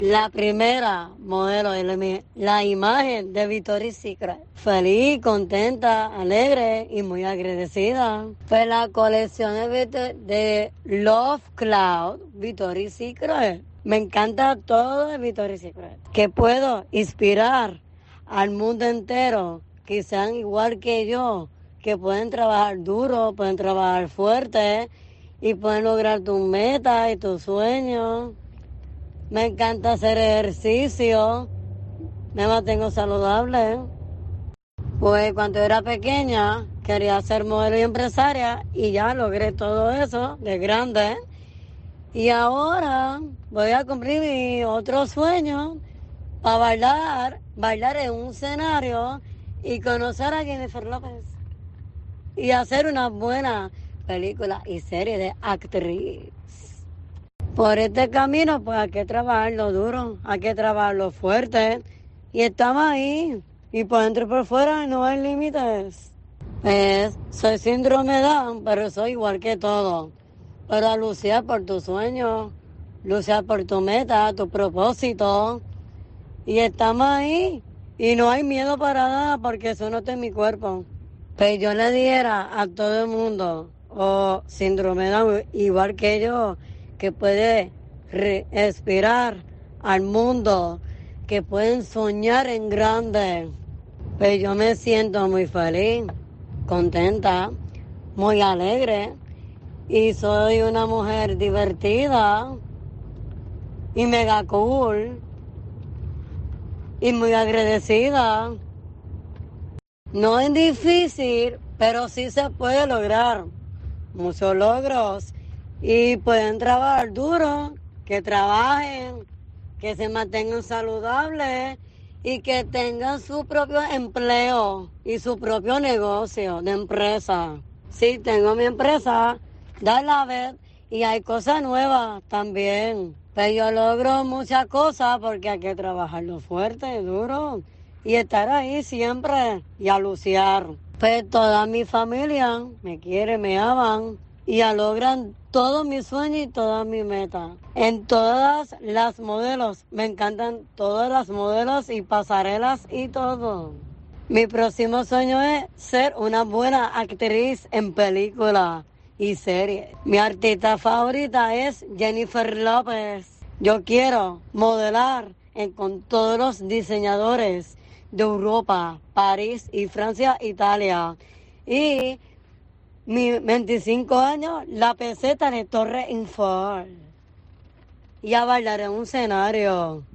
La primera modelo, la imagen de Victoria's Secret. Feliz, contenta, alegre y muy agradecida. Pues la colección de Love Cloud, Victoria's Secret. Me encanta todo de Victoria's Secret. Que puedo inspirar al mundo entero, que sean igual que yo, que pueden trabajar duro, pueden trabajar fuerte y pueden lograr tus metas y tus sueños. Me encanta hacer ejercicio, me mantengo saludable. Pues cuando era pequeña quería ser modelo y empresaria y ya logré todo eso de grande. Y ahora voy a cumplir mi otro sueño para bailar en un escenario y conocer a Jennifer López. Y hacer una buena película y serie de actriz. Por este camino, pues hay que trabajarlo duro, hay que trabajarlo fuerte. Y estamos ahí. Y por dentro y por fuera no hay límites. Soy síndrome de Down, pero soy igual que todo. Pero a luchar por tus sueños, luchar por tu meta, tu propósito. Y estamos ahí. Y no hay miedo para nada porque eso no está en mi cuerpo. Pues yo le diera a todo el mundo, o síndrome de Down, igual que yo, que puede respirar al mundo, que pueden soñar en grande. Pues yo me siento muy feliz, contenta, muy alegre y soy una mujer divertida y mega cool y muy agradecida. No es difícil, pero sí se puede lograr muchos logros y pueden trabajar duro, que trabajen, que se mantengan saludables y que tengan su propio empleo y su propio negocio de empresa. Sí, tengo mi empresa, Dalavet, y hay cosas nuevas también. Pero yo logro muchas cosas porque hay que trabajarlo fuerte, duro y estar ahí siempre y a luciar. Pues toda mi familia me quiere, me aman y ya logran todos mis sueños y todas mis metas. En todas las modelos, me encantan todas las modelos y pasarelas y todo. Mi próximo sueño es ser una buena actriz en película y serie. Mi artista favorita es Jennifer López. Yo quiero modelar con todos los diseñadores de Europa, París y Francia, Italia. Y mis 25 años, la peseta de Torre Eiffel. Y a bailar en un escenario.